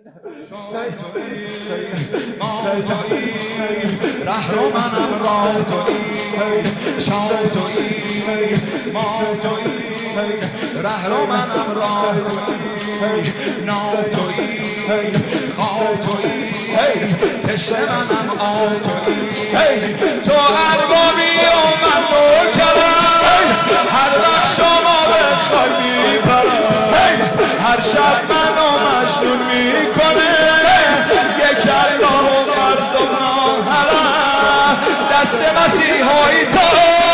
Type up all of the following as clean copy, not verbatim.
ره رو منم راه تویی شاه تویی ما تویی ره رو منم راه تویی نام تویی خواه تویی تشنه منم آه تویی تو اربابی و من نوکرم هر وقت شما بخوای میپرم هر شب منو مجنون میکنه یک الله و فرض و ناهرم دست مسیحایی تو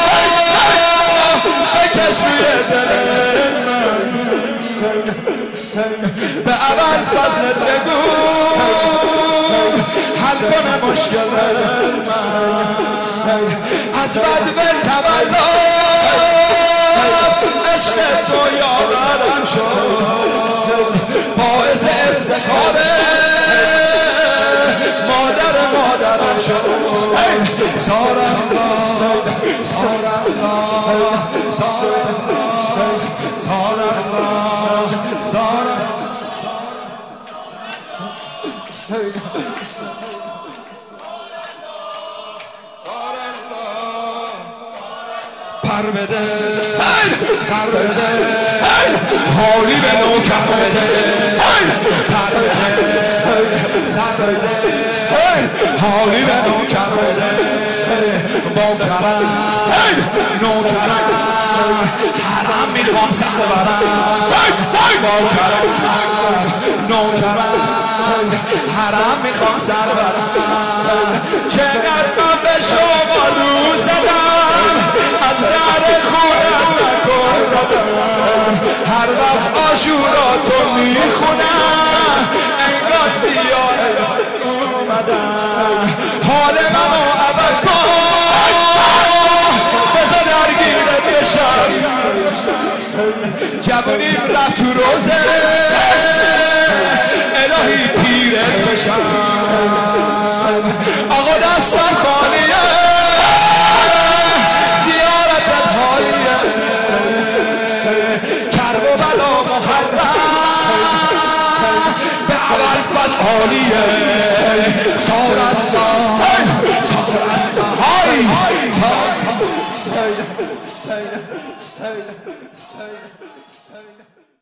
بکش روی دل من به اول فضلت بگو حل کنه مشکل من از بدول تولد عشق تو یاورم شد باعث افتخار مادرم شد سارم پر بده سر بده حالی به نوکر بده پر بده سر بده حالی به نوکر بده با کرم نوکرم حرم میخوام سر برم با کرم نوکرم حرم میخوام سر برم چقدر من به شما روز زدم از در خونم نکن هر وقت عاشوراتو میخونم انگار زیاد اومدم حال منو عوض کن بذار درگیرت بشم جوونیم رفت تو روزه الهی پیرت بشم آقا دستم خالیه زیارتت حالیه کرب و بلا محرم به اول فضل حالیه سارت